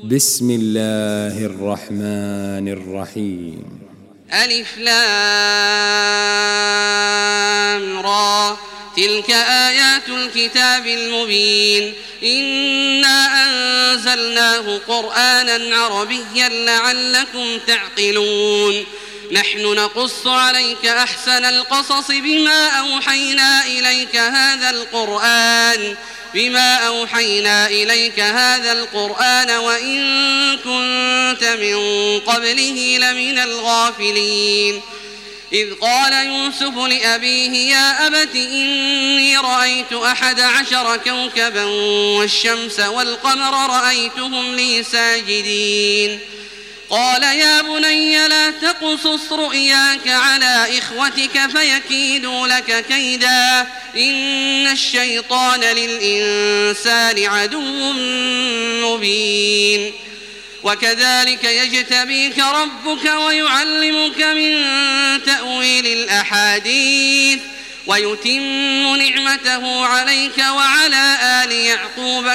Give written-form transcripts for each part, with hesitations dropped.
بسم الله الرحمن الرحيم. ألف لام را تلك آيات الكتاب المبين إنا أنزلناه قرآنا عربيا لعلكم تعقلون نحن نقص عليك أحسن القصص بما أوحينا إليك هذا القرآن وإن كنت من قبله لمن الغافلين إذ قال يوسف لأبيه يا أبت إني رأيت 11 كوكبا والشمس والقمر رأيتهم لي ساجدين قال يا بني لا تقصص رؤياك على إخوتك فيكيدوا لك كيدا إن الشيطان للإنسان عدو مبين وكذلك يجتبيك ربك ويعلمك من تأويل الأحاديث ويتم نعمته عليك وعلى آل يعقوب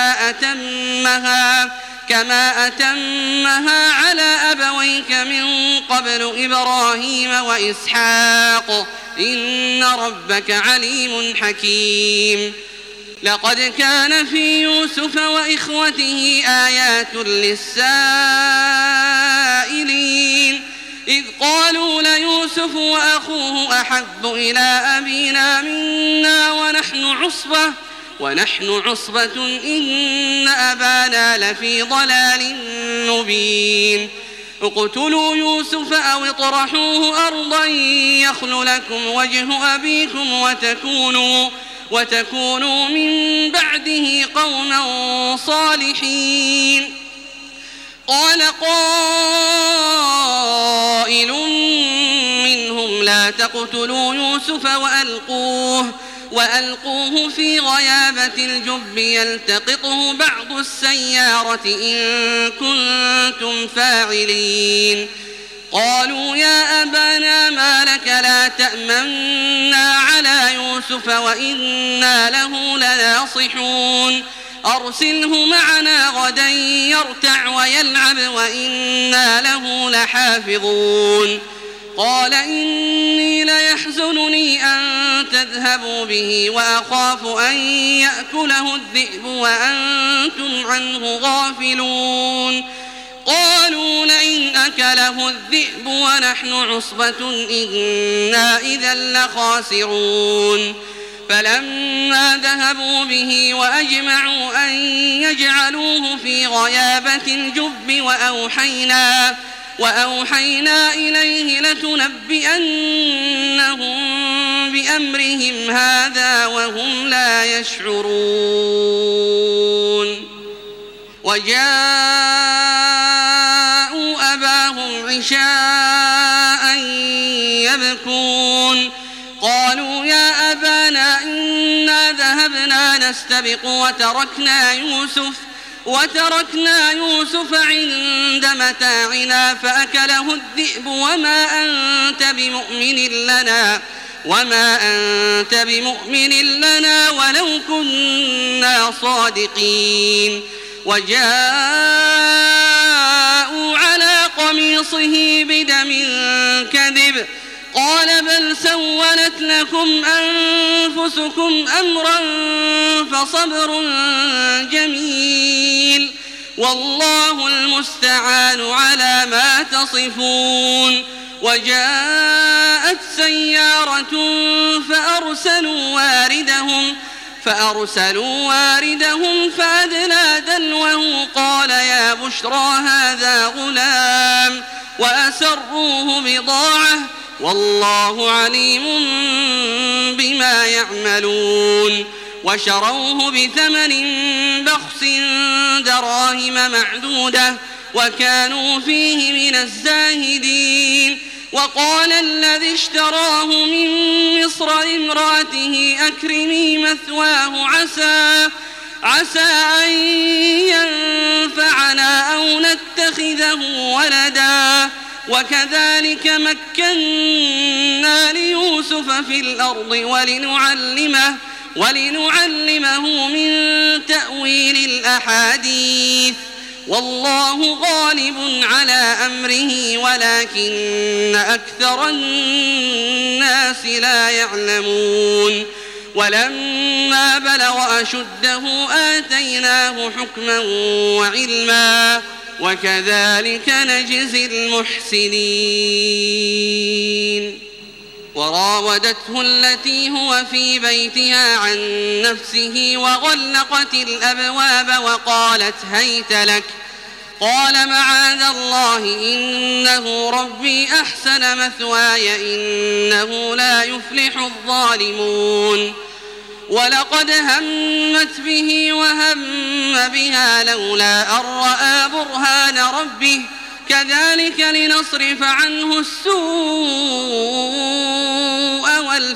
كما أتمها على أبويك من قبل إبراهيم وإسحاق إن ربك عليم حكيم لقد كان في يوسف وإخوته آيات للسائلين إذ قالوا ليوسف وأخوه أحب إلى أبينا منا ونحن عصبة إن أبانا لفي ضلال مبين اقتلوا يوسف أو اطرحوه أرضا يخل لكم وجه أبيكم وتكونوا من بعده قوما صالحين قال قائل منهم لا تقتلوا يوسف وألقوه في غيابة الجب يلتقطه بعض السيارة إن كنتم فاعلين قالوا يا أبانا ما لك لا تأمنا على يوسف وإنا له لناصحون أرسله معنا غدا يرتع ويلعب وإنا له لحافظون قال إني ليحزنني أن تذهبوا به وأخاف أن يأكله الذئب وأنتم عنه غافلون قالوا لئن أكله الذئب ونحن عصبة إنا إذا لخاسرون فلما ذهبوا به وأجمعوا أن يجعلوه في غيابة الجب وأوحينا إليه لتنبئنهم بأمرهم هذا وهم لا يشعرون وجاءوا أباهم عشاء يبكون قالوا يا أبانا إنا ذهبنا نستبق وتركنا يوسف عند متاعنا فأكله الذئب وما أنت بمؤمن لنا ولو كنا صادقين وجاءوا على قميصه بدم كذب قال بل سولت لكم أنفسكم أمرا فصبر جميل والله المستعان على ما تصفون وجاءت سيارة فأرسلوا واردهم فأدلى دلوه قال يا بشرى هذا غلام وأسروه بضاعة والله عليم بما يعملون وشروه بثمن بخس دراهم معدودة وكانوا فيه من الزاهدين وقال الذي اشتراه من مصر لامرأته أكرمي مثواه عسى أن ينفعنا أو نتخذه ولدا وكذلك مكنا ليوسف في الأرض ولنعلمه من تأويل الأحاديث والله غالب على أمره ولكن أكثر الناس لا يعلمون ولما بلغ أشده آتيناه حكما وعلما وكذلك نجزي المحسنين وراودته التي هو في بيتها عن نفسه وغلقت الأبواب وقالت هيت لك قال معاذ الله إنه ربي أحسن مثواي إنه لا يفلح الظالمون ولقد همت به وهم بها لولا أن رأى برهان ربه كذلك لنصرف عنه السوء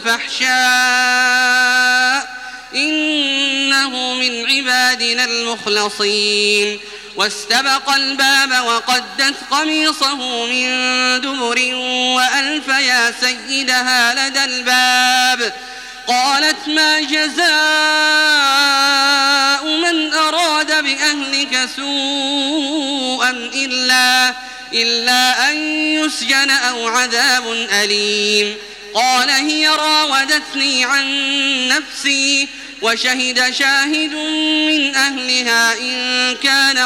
والفحشاء إنه من عبادنا المخلصين واستبق الباب وقدت قميصه من دبر وألف يا سيدها لدى الباب قالت ما جزاء من أراد بأهلك سوءا إلا أن يسجن أو عذاب أليم قال هي راودتني عن نفسي وشهد شاهد من أهلها إن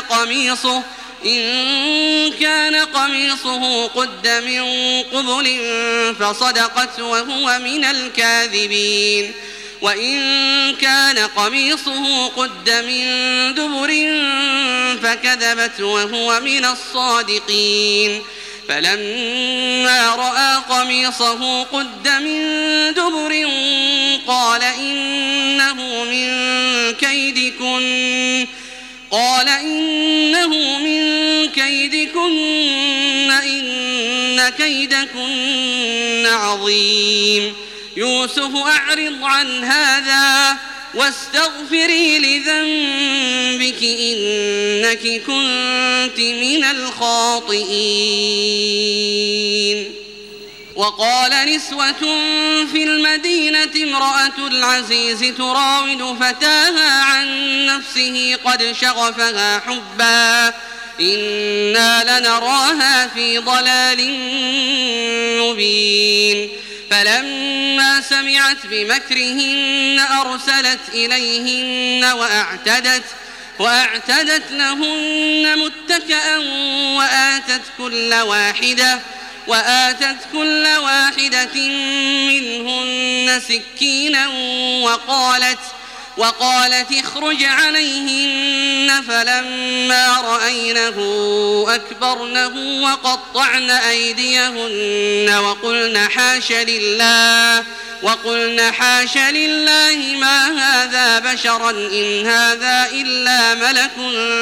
كان قميصه قد من قبل فصدقت وهو من الكاذبين وإن كان قميصه قد من دبر فكذبت وهو من الصادقين فلما رأى قميصه قد من دبر قال إنه من كيدكن إن كيدكن عظيم يوسف أعرض عن هذا واستغفري لذنبك إنك كنت من الخاطئين وقال نسوة في المدينة امرأة العزيز تراود فتاها عن نفسه قد شغفها حبا إنا لنراها في ضلال مبين فلما سمعت بمكرهن أرسلت إليهن وأعتدت لهن متكئا وآتت كل واحدة منهن سكينا وقالت اخرج عليهن فلما رأينه أكبرنه وقطعن أيديهن وقلن حاش لله ما هذا بشرا إن هذا إلا ملك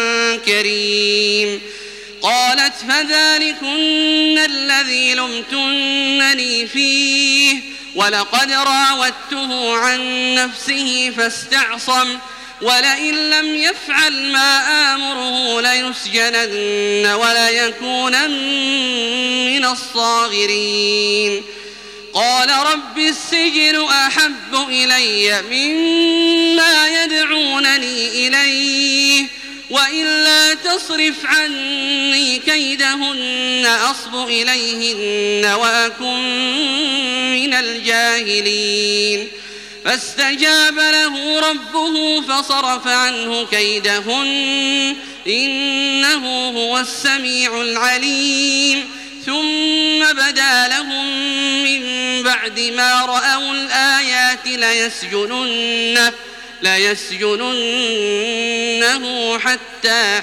كريم قالت فذلكن الذي لمتنني فيه ولقد راودته عن نفسه فاستعصم ولئن لم يفعل ما آمره ليسجنن وليكونن من الصاغرين قال رب السجن أحب إلي مما يدعونني إليه وإلا تصرف عني كيدهن أصب إليهن وأكن من الجاهلين فاستجاب له ربه فصرف عنه كيدهن إنه هو السميع العليم ثم بدا لهم من بعد ما رأوا الآيات ليسجننه حتى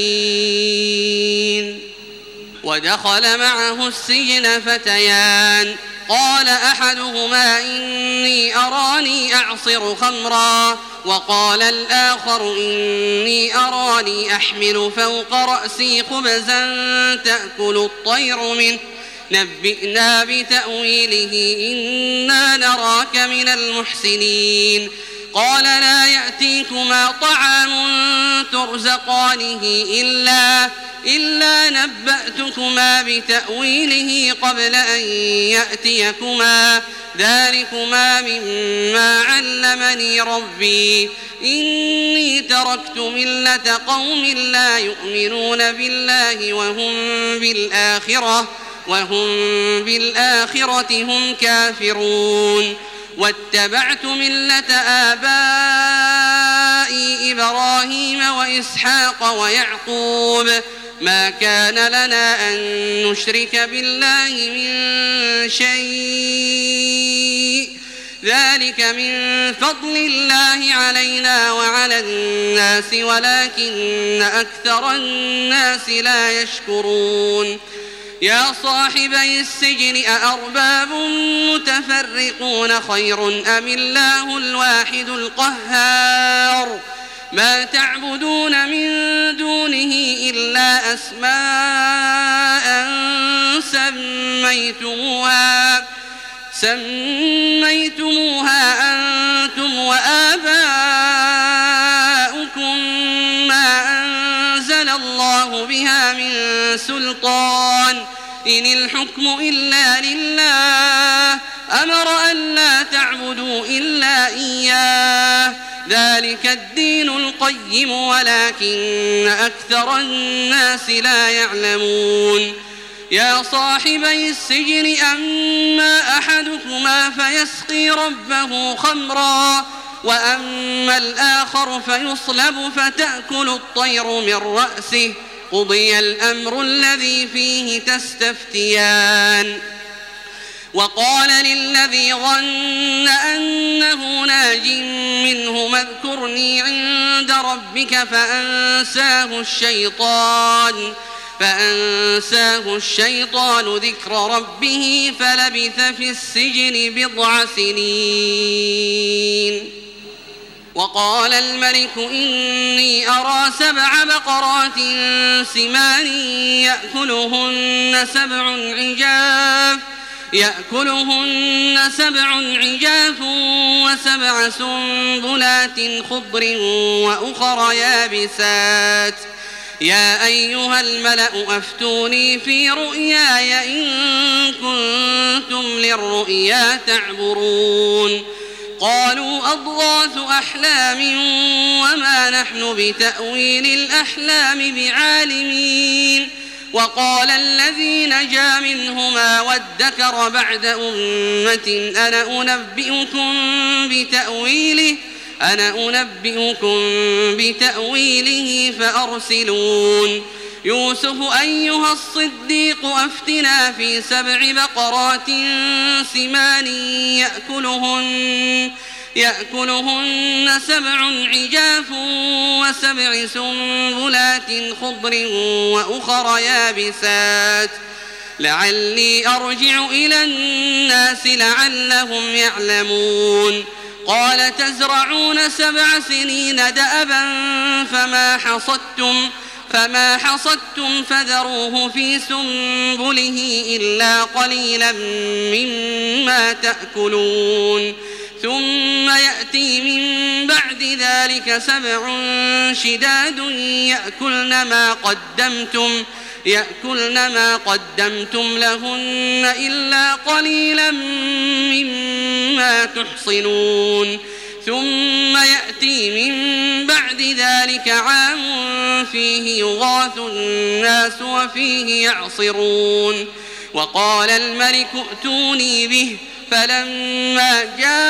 حين ودخل معه السجن فتيان قال أحدهما إني أراني أعصر خمرا وقال الآخر إني أراني أحمل فوق رأسي خبزا تأكل الطير منه نبئنا بتأويله إنا نراك من المحسنين قال لا يأتيكما طعام ترزقانه إلا نبأتكما بتأويله قبل أن يأتيكما ذلكما مما علمني ربي إني تركت ملة قوم لا يؤمنون بالله وهم بالآخرة هم كافرون واتبعت ملة آبائي إبراهيم وإسحاق ويعقوب ما كان لنا أن نشرك بالله من شيء ذلك من فضل الله علينا وعلى الناس ولكن أكثر الناس لا يشكرون يا صاحبي السجن أأرباب متفرقون خير أم الله الواحد القهار ما تعبدون من دونه إلا أسماء سميتموها أنتم وآباؤكم ما أنزل الله بها من سلطان إن الحكم إلا لله أمر أن لا تعبدوا إلا إياه ذلك الدين القيم ولكن أكثر الناس لا يعلمون يا صاحبي السجن أما أحدكما فيسقي ربه خمرا وأما الآخر فيصلب فتأكل الطير من رأسه قضي الأمر الذي فيه تستفتيان وقال للذي ظن أنه ناج منه اذكرني عند ربك فأنساه الشيطان ذكر ربه فلبث في السجن 9 سنين وقال الملك إني أرى 7 بقرات سمان يأكلهن 7 عجاف و7 سنبلات خضر وأخر يابسات يا أيها الملأ أفتوني في رؤياي إن كنتم للرؤيا تعبرون قالوا أضغاث أحلام وما نحن بتأويل الأحلام بعالمين وقال الذي نجا منهما وادكر بعد أمة أنا أنبئكم بتأويله فأرسلون يوسف أيها الصديق أفتنا في 7 بقرات سمان يأكلهن 7 عجاف و7 سنبلات خضر وأخر يابسات لعلي أرجع إلى الناس لعلهم يعلمون قال تزرعون 7 سنين دأبا فما حصدتم فذروه في سنبله إلا قليلا مما تأكلون ثم يأتي من بعد ذلك 7 شداد يأكلن ما قدمتم لهن إلا قليلا مما تحصنون ثم يأتي من بعد ذلك عام فيه يغاث الناس وفيه يعصرون وقال الملك ائتوني به فلما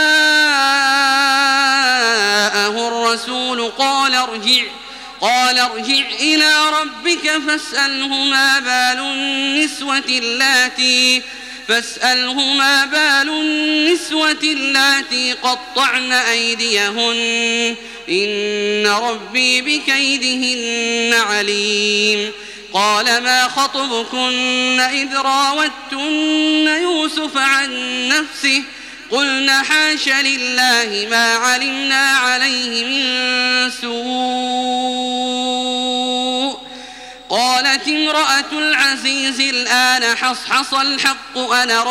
جاءه الرسول قال ارجع إلى ربك فاسأله ما بال النسوة اللاتي قطعن أيديهن إن ربي بكيدهن عليم قال ما خطبكن إذ راوتن يوسف عن نفسه قلنا حاش لله ما علمنا عليه من سوء قالت امرأة العزيز الآن حصحص الحق أنا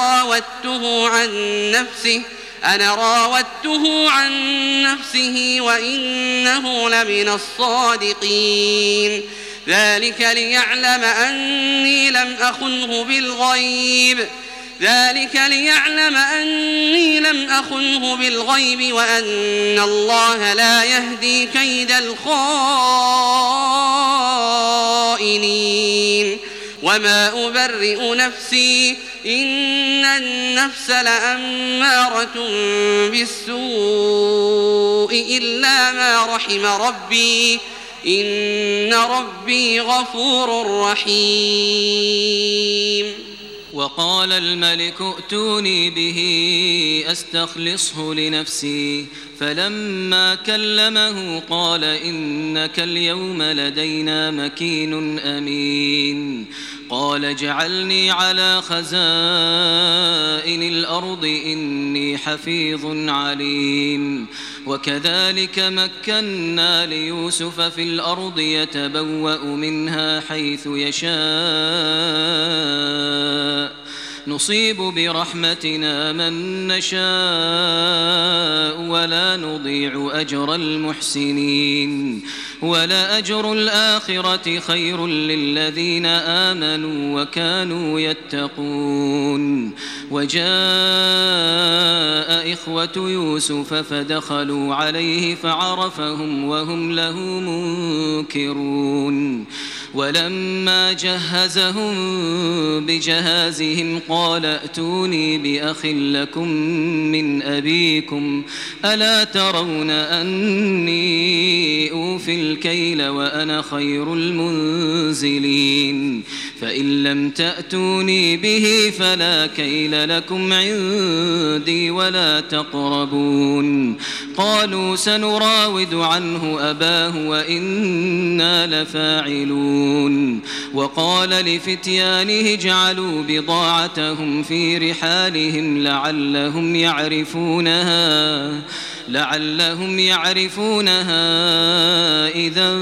راودته عن نفسه وإنه لمن الصادقين ذلك ليعلم أني لم أخنه بالغيب ذلك ليعلم أني لم أخنه بالغيب وأن الله لا يهدي كيد الخائنين وما أبرئ نفسي إن النفس لأمارة بالسوء إلا ما رحم ربي إن ربي غفور رحيم. وقال الملك ائتوني به أستخلصه لنفسي فلما كلمه قال إنك اليوم لدينا مكين أمين. قال اجعلني على خزائن الأرض إني حفيظ عليم. وكذلك مكنا ليوسف في الأرض يتبوأ منها حيث يشاء نصيب برحمتنا من نشاء ولا نضيع أجر المحسنين ولأجر الآخرة خير للذين آمنوا وكانوا يتقون. وجاء إخوة يوسف فدخلوا عليه فعرفهم وهم له منكرون. ولما جهزهم بجهازهم قال ائتوني بأخ لكم من أبيكم ألا ترون أني أوفي الكيل وأنا خير المنزلين فإن لم تأتوني به فلا كيل لكم عندي ولا تقربون. قالوا سنراود عنه أباه وإنا لفاعلون. وقال لفتيانه اجعلوا بضاعتهم في رحالهم لعلهم يعرفونها إذا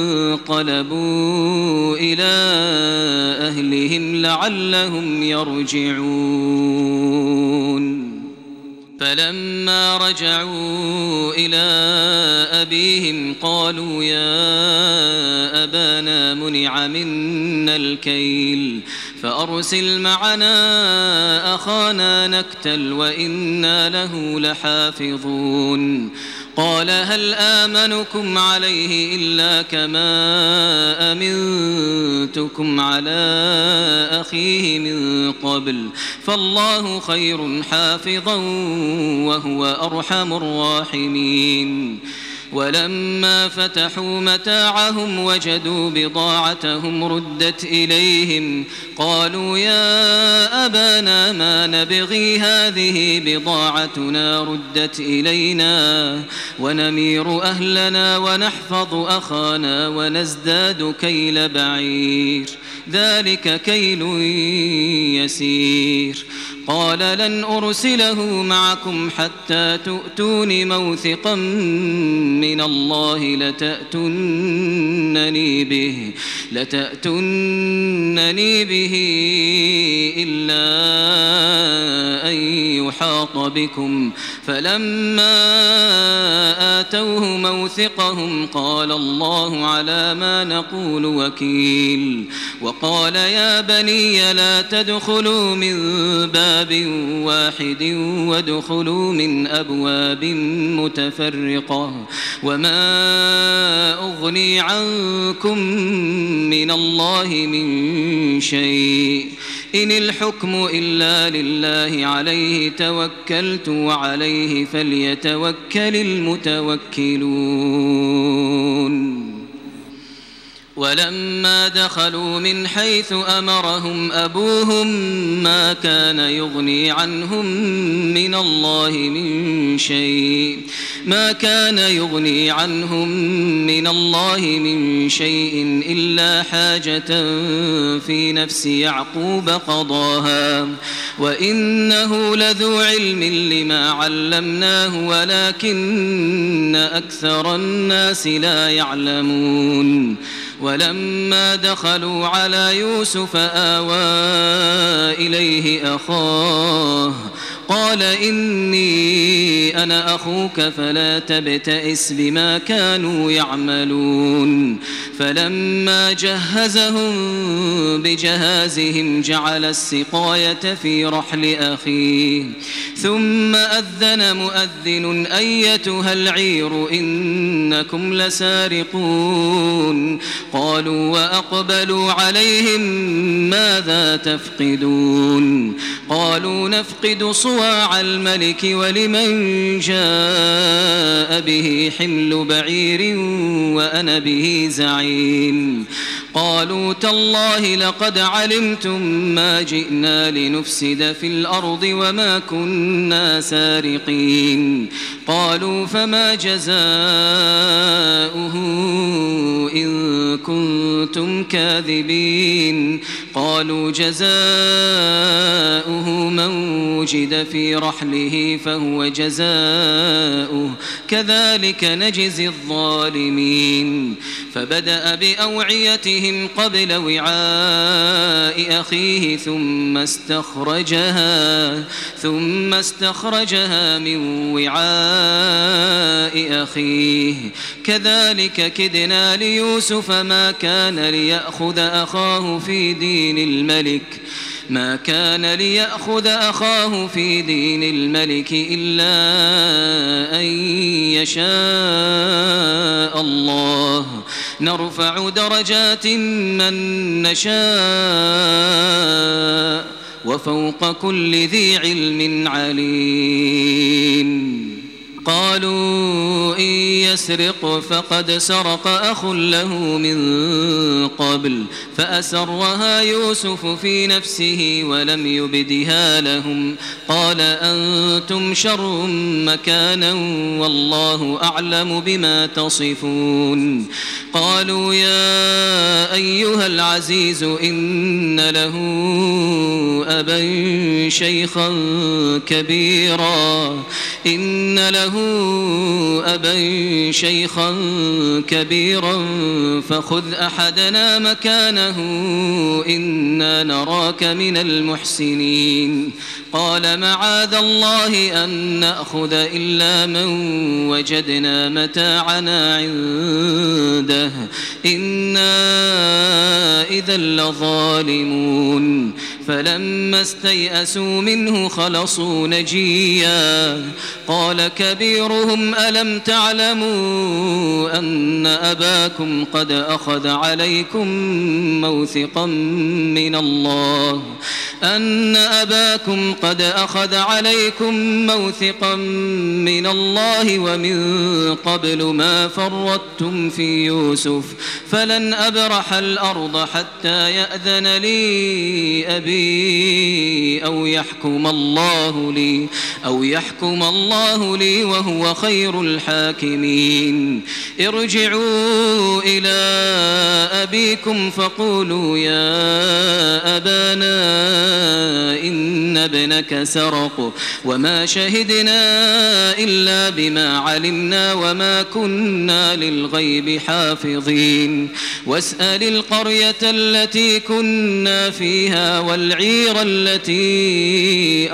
انقلبوا إلى أهلهم لعلهم يرجعون. فلما رجعوا إلى أبيهم قالوا يا أبانا منع منا الكيل فأرسل معنا أخانا نكتل وإنا له لحافظون. قال هل آمنكم عليه إلا كما أمنتكم على أخيه من قبل فالله خير حافظا وهو أرحم الراحمين. ولما فتحوا متاعهم وجدوا بضاعتهم ردت إليهم قالوا يا أبانا ما نبغي هذه بضاعتنا ردت إلينا ونمير أهلنا ونحفظ أخانا ونزداد كيل بعير ذلك كيل يسير. قال لن أرسله معكم حتى تؤتون موثقا من الله لتأتونني به إلا أن يحاط بكم. فلما آتوه موثقهم قال الله على ما نقول وكيل. وقال يا بني لا تدخلوا من باب واحد وادخلوا من أبواب متفرقة وما أغني عنكم من الله من شيء إن الحكم إلا لله عليه توكلت وعليه فليتوكل المتوكلون. ولما دخلوا من حيث أمرهم أبوهم ما كان يغني عنهم من الله من شيء إلا حاجة في نفس يعقوب قضاها وإنه لذو علم لما علمناه ولكن أكثر الناس لا يعلمون. ولما دخلوا على يوسف آوى إليه أخاه قال إني أنا أخوك فلا تبتئس بما كانوا يعملون فلما جهزهم بجهازهم جعل السقاية في رحل أخيه ثم أذن مؤذن أيتها العير إنكم لسارقون قالوا وأقبلوا عليهم ماذا تفقدون قالوا نفقد صواع الملك ولمن جاء به حمل بعير وأنا به زعيم قالوا تالله لقد علمتم ما جئنا لنفسد في الأرض وما كنا سارقين قالوا فما جزاؤه إن كنتم كاذبين قالوا جزاؤه من وجد في رحله فهو جزاؤه كذلك نجزي الظالمين فبدأ بأوعيتهم قبل وعاء أخيه ثم استخرجها من وعاء أخيه كذلك كدنا ليوسف ما كان ليأخذ أخاه في دين الملك إلا أن يشاء الله نرفع درجات من نشاء وفوق كل ذي علم عليم قالوا إن يسرق فقد سرق أخ له من قبل فأسرها يوسف في نفسه ولم يبدها لهم قال أنتم شر مكانا والله أعلم بما تصفون قالوا يا أيها العزيز إن له أبا شيخا كبيرا فخذ أحدنا مكانه إنا نراك من المحسنين قال معاذ الله أن نأخذ إلا من وجدنا متاعنا عنده إنا إذا لظالمون فلما استيئسوا منه خلصوا نجيا قال كبيرهم ألم تعلموا أن أباكم قد أخذ عليكم موثقا من الله ومن قبل ما فرطتم في يوسف فلن أبرح الأرض حتى يأذن لي أبي أو يحكم الله لي وهو خير الحاكمين ارجعوا إلى أبيكم فقولوا يا أبانا إن ابنك سرق وما شهدنا إلا بما علمنا وما كنا للغيب حافظين واسأل القرية التي كنا فيها والعير التي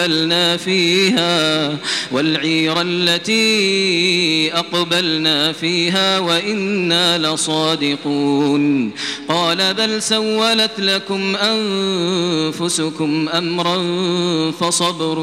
أقبلنا فيها وإنا لصادقون قال بل سولت لكم أنفسكم أمرا فصبر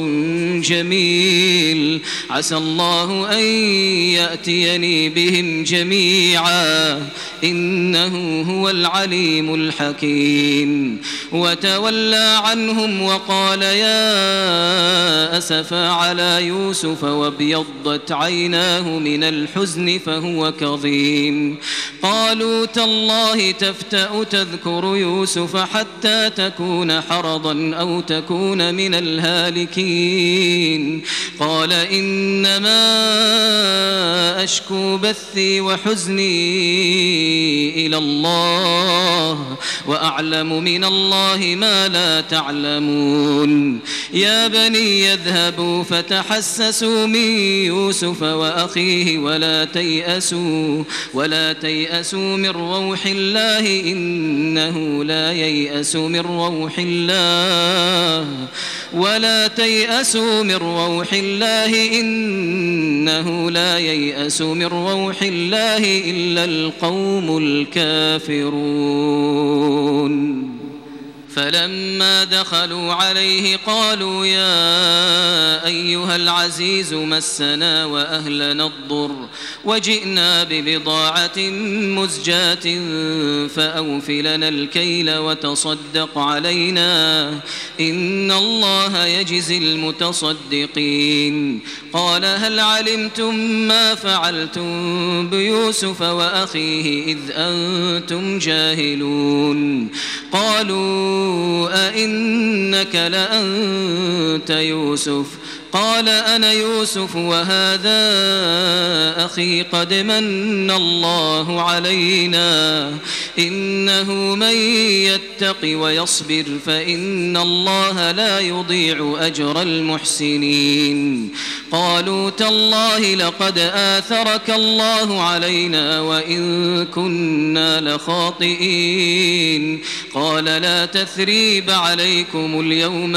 جميل عسى الله أن يأتيني بهم جميعا إنه هو العليم الحكيم وتولى عنهم وقال يا أسفا على يوسف وابيضت عيناه من الحزن فهو كظيم قالوا تالله تفتأ تذكر يوسف حتى تكون حرضا أو تكون من الهالكين قال إنما أشكو بثي وحزني إلى الله وأعلم من الله ما لا تعلمون يا بني يذهبوا فتحسسوا من يوسف وأخيه ولا تيأسوا من روح الله إنه لا ييأس من روح الله ولا تيأسوا من روح الله إنه لا ييأس من روح الله إلا القوم الكافرون. فلما دخلوا عليه قالوا يا أيها العزيز مسنا وأهلنا الضر وجئنا ببضاعة مزجاة فأوف لنا الكيل وتصدق علينا إن الله يجزي المتصدقين. قال هل علمتم ما فعلتم بيوسف وأخيه إذ أنتم جاهلون؟ قالوا أئنك لأنت يوسف؟ قال أنا يوسف وهذا أخي قد من الله علينا إنه من يتق ويصبر فإن الله لا يضيع أجر المحسنين. قالوا تالله لقد آثرك الله علينا وإن كنا لخاطئين. قال لا تثريب عليكم اليوم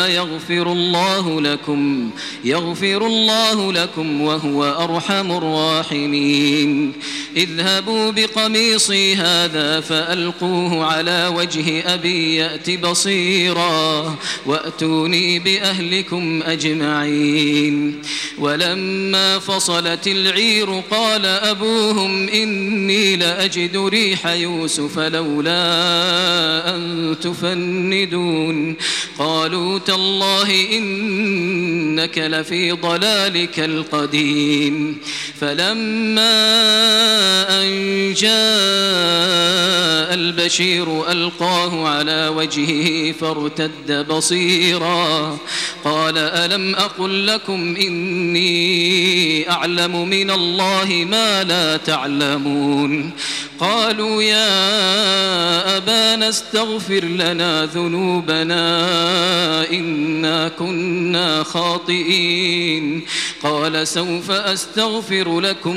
يغفر الله لكم وهو أرحم الراحمين. اذهبوا بقميصي هذا فألقوه على وجه أبي يأت بصيرا وأتوني بأهلكم أجمعين. ولما فصلت العير قال أبوهم إني لأجد ريح يوسف لولا أن تفندون. قالوا تالله إنك لفي ضلالك القديم. فلما أن جاء البشير ألقاه على وجهه فارتد بصيرا قال ألم أقل لكم إني أعلم من الله ما لا تعلمون؟ قالوا يا أبانا استغفر لنا ذنوبنا إنا كنا خاطئين. قال سوف أستغفر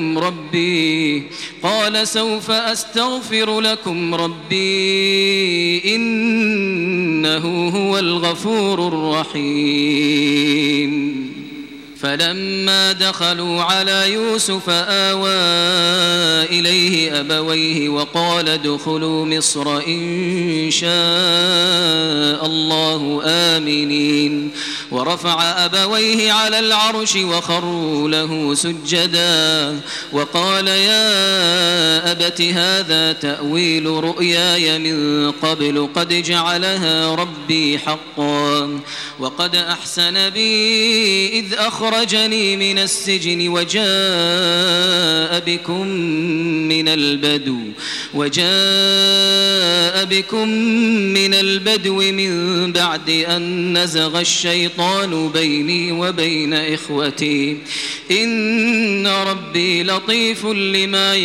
لكم ربي إنه هو الغفور الرحيم. فلما دخلوا على يوسف آوى إليه أبويه وقال ادخلوا مصر إن شاء الله آمنين. ورفع أبويه على العرش وخروا له سجدا وقال يا أبت هذا تأويل رؤياي من قبل قد جعلها ربي حقا وقد أحسن بي إذ أخرجني من السجن وجاء بكم من البدو من بعد أن نزغ الشيطان بيني وبين إخوتي إن ربي لطيف لما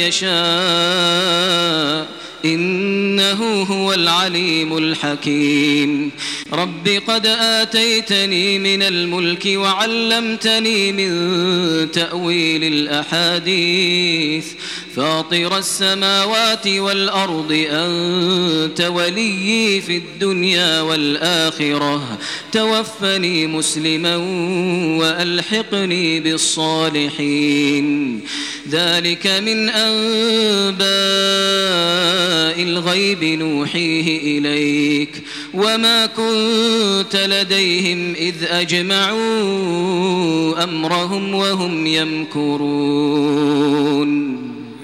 يشاء إنه هو العليم الحكيم. رب قد آتيتني من الملك وعلمتني من تأويل الأحاديث فاطر السماوات والأرض أنت وليي في الدنيا والآخرة توفني مسلما وألحقني بالصالحين. ذلك من أنباء الغيب نوحيه إليك وما كنت لديهم إذ أجمعوا أمرهم وهم يمكرون.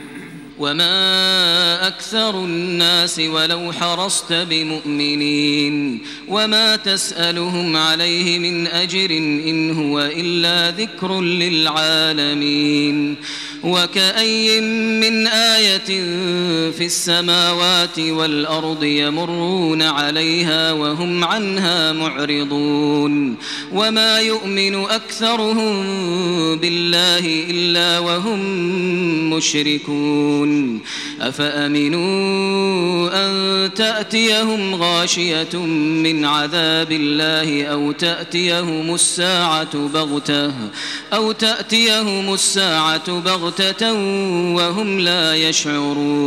وما أكثر الناس ولو حرصت بمؤمنين وما تسألهم عليه من أجر إن هو إلا ذكر للعالمين. وكأي من آية في السماوات والأرض يمرون عليها وهم عنها معرضون وما يؤمن أكثرهم بالله إلا وهم مشركون. أفأمنوا أن تأتيهم غاشية من عذاب الله أو تأتيهم الساعة بغتة وهم لا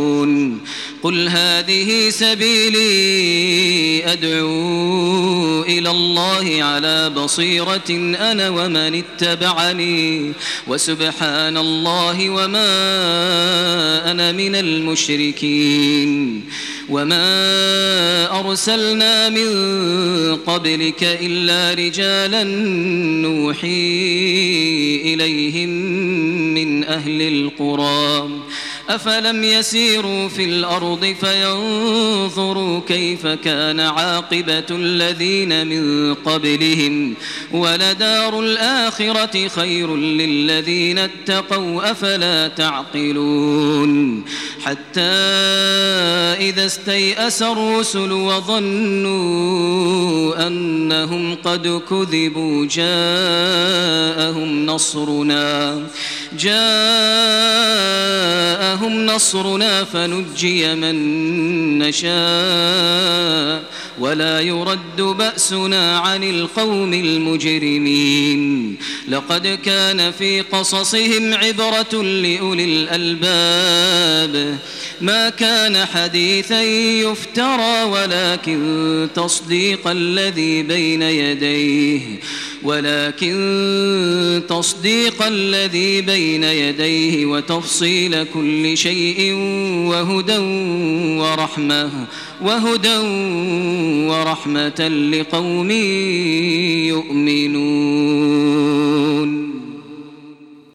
يشعرون. قل هذه سبيلي أدعو إلى إلى الله على بصيرة أنا ومن اتبعني وسبحان الله وما أنا من المشركين وما أرسلنا من قبلك إلا رجالا نوحي إليهم من أهل القرى أفلم يسيروا في الأرض فينظروا كيف كان عاقبة الذين من قبلهم ولدار الآخرة خير للذين اتقوا أفلا تعقلون حتى إذا استيأس الرسل وظنوا أنهم قد كذبوا جاءهم نصرنا فنجي من نشاء ولا يرد بأسنا عن القوم المجرمين لقد كان في قصصهم عبرة لأولي الألباب ما كان حديثا يفترى ولكن تصديق الذي بين يديه وتفصيل كل شيء وهدى ورحمة لقوم يؤمنون.